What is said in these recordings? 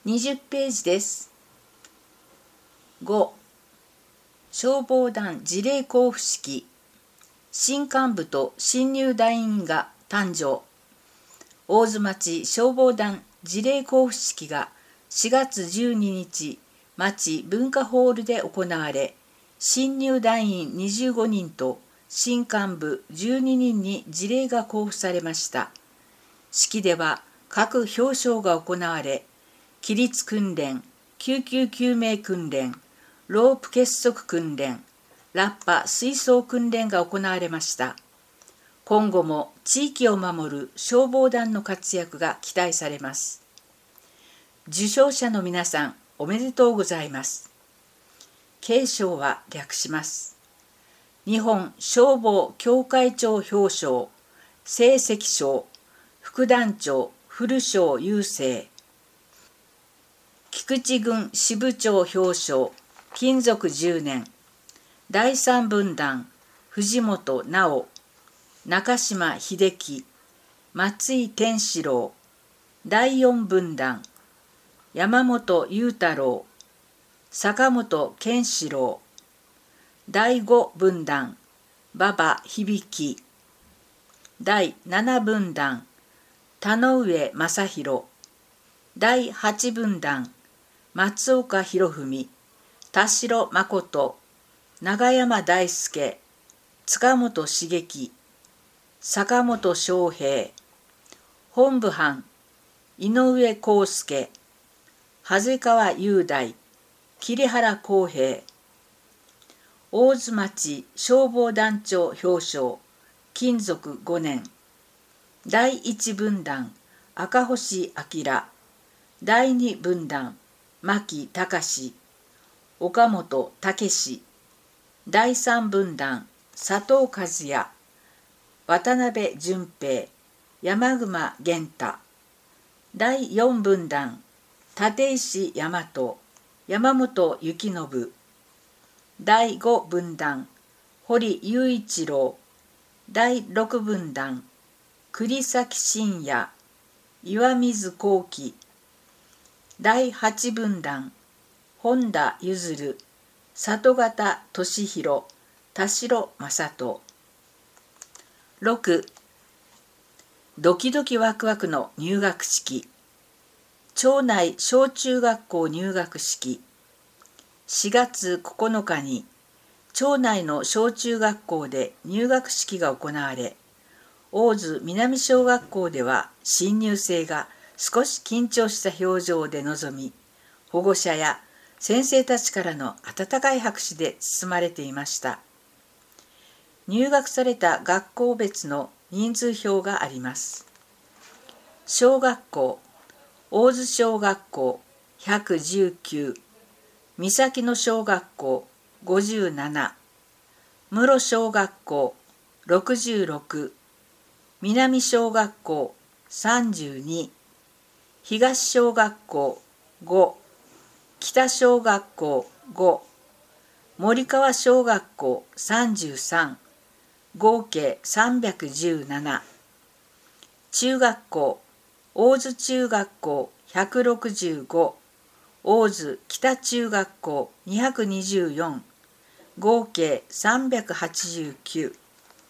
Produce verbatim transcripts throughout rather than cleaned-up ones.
にじゅっページです。ご. 消防団辞令交付式。新幹部と新入団員が誕生。大津町消防団辞令交付式がしがつじゅうににち、町文化ホールで行われ、新入団員にじゅうごにんと新幹部じゅうににんに辞令が交付されました。式では各表彰が行われ、起立訓練、救急救命訓練、ロープ結束訓練、ラッパ水槽訓練が行われました。今後も地域を守る消防団の活躍が期待されます。受賞者の皆さん、おめでとうございます。継承は略します。日本消防協会長表彰、成績賞、副団長古庄雄生。菊池郡支部長表彰、勤続じゅうねん。だいさん分団、藤本直、中島秀樹、松井健志郎。だいよん分団、山本裕太郎、坂本健志郎。だいご分団、馬場響。だいなな分団、田上正弘。だいはち分団、松岡博文、田代誠、永山大輔、塚本茂樹、坂本翔平。本部班、井上康介、長谷川雄大、桐原康平。大津町消防団長表彰、勤続ごねん。だいいち分団、赤星明。だいに分団、牧隆、岡本武史。だいさん分団、佐藤和也、渡辺淳平、山熊玄太。だいよん分団、立石大和、山本幸信。だいご分団、堀雄一郎。だいろく分団、栗崎真也、岩水幸喜。だいはち分団、本田譲、里形俊弘、田代正人。ろく. ドキドキワクワクの入学式。町内小中学校入学式。しがつここのかに町内の小中学校で入学式が行われ、大津南小学校では新入生が少し緊張した表情で臨み、保護者や先生たちからの温かい拍手で包まれていました。入学された学校別の人数表があります。小学校、大津小学校ひゃくじゅうきゅう、三崎野小学校ごじゅうなな、室小学校ろくじゅうろく、南小学校さんじゅうに、東小学校ご、北小学校ご、森川小学校さんじゅうさん、合計さんびゃくじゅうなな。中学校、大津中学校ひゃくろくじゅうご、大津北中学校にひゃくにじゅうよん、合計さんびゃくはちじゅうきゅう。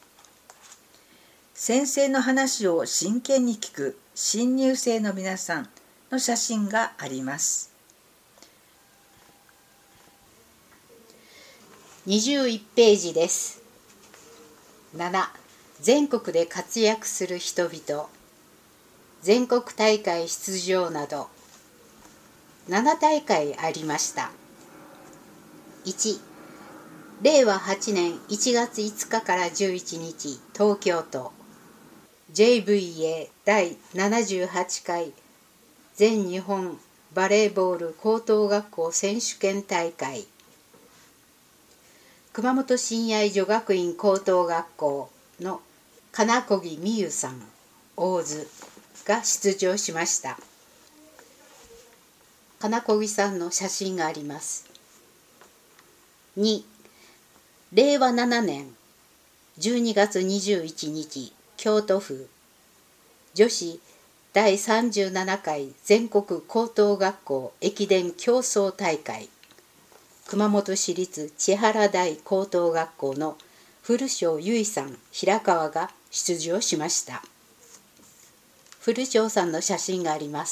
先生の話を真剣に聞く新入生の皆さんの写真があります。 にじゅういちページです。なな. 全国で活躍する人々。全国大会出場などなな大会ありました。いち. れいわはちねんいちがついつかからじゅういちにち東京都 ジェイブイエー 第ななじゅうはちかい全日本バレーボール高等学校選手権大会。熊本親愛女学院高等学校の金子木美優さん、大津が出場しました。金子木さんの写真があります。に. れいわななねんじゅうにがつにじゅういちにち京都府女子だいさんじゅうななかい全国高等学校駅伝競走大会、熊本市立千原台高等学校の古庄結衣さん、平川が出場しました。古庄さんの写真があります。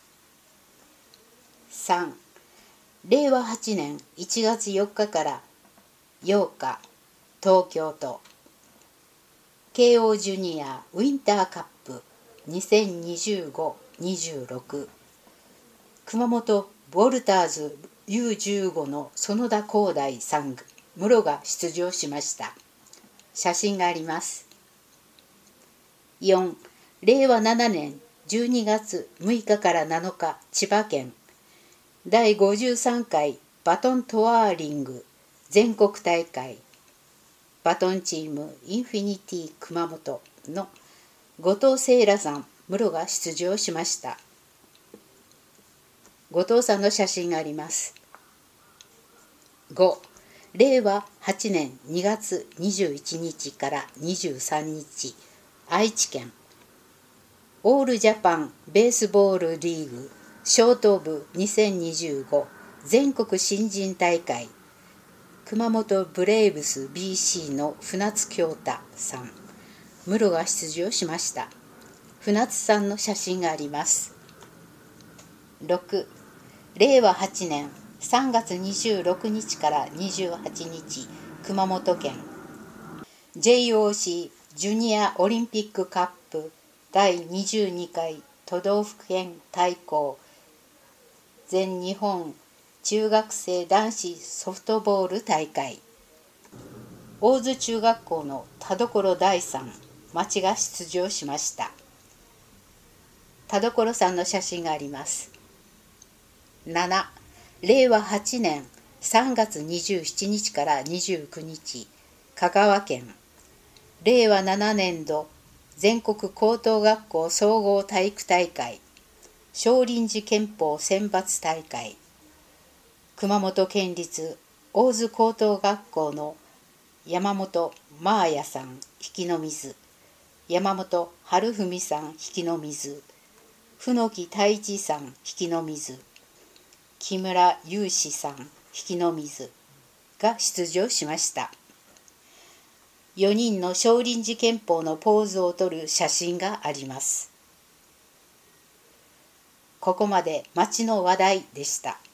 さん、れいわはちねんいちがつよっかからようか、東京都慶応ジュニアウィンターカップにせんにじゅうごにじゅうろく、熊本ボルターズ ユーじゅうご の園田光大さん、室が出場しました。写真があります。よん、れいわななねんじゅうにがつむいかからなのか、千葉県だいごじゅうさんかいバトントワーリング全国大会、バトンチームインフィニティ熊本の後藤聖羅さん、室が出場しました。後藤さんの写真があります。ご、れいわはちねんにがつにじゅういちにちからにじゅうさんにち、愛知県オールジャパンベースボールリーグショート部にせんにじゅうご全国新人大会、熊本ブレイブス ビーシー の船津京太さん、室が出場しました。船津さんの写真があります。ろく、れいわはちねんさんがつにじゅうろくにちからにじゅうはちにち、熊本県 ジェイオーシー ジュニアオリンピックカップだいにじゅうにかい都道府県対抗全日本中学生男子ソフトボール大会、大津中学校の田所大さん、町が出場しました。田所さんの写真があります。なな、れいわはちねんさんがつにじゅうしちにちからにじゅうくにち、香川県れいわななねんど全国高等学校総合体育大会少林寺拳法選抜大会、熊本県立大津高等学校の山本真彩さん、引きの水、山本春文さん、引きの水、船木太一さん、引きの水、木村雄志さん、引きの水が出場しました。よにんの少林寺拳法のポーズを撮る写真があります。ここまで町の話題でした。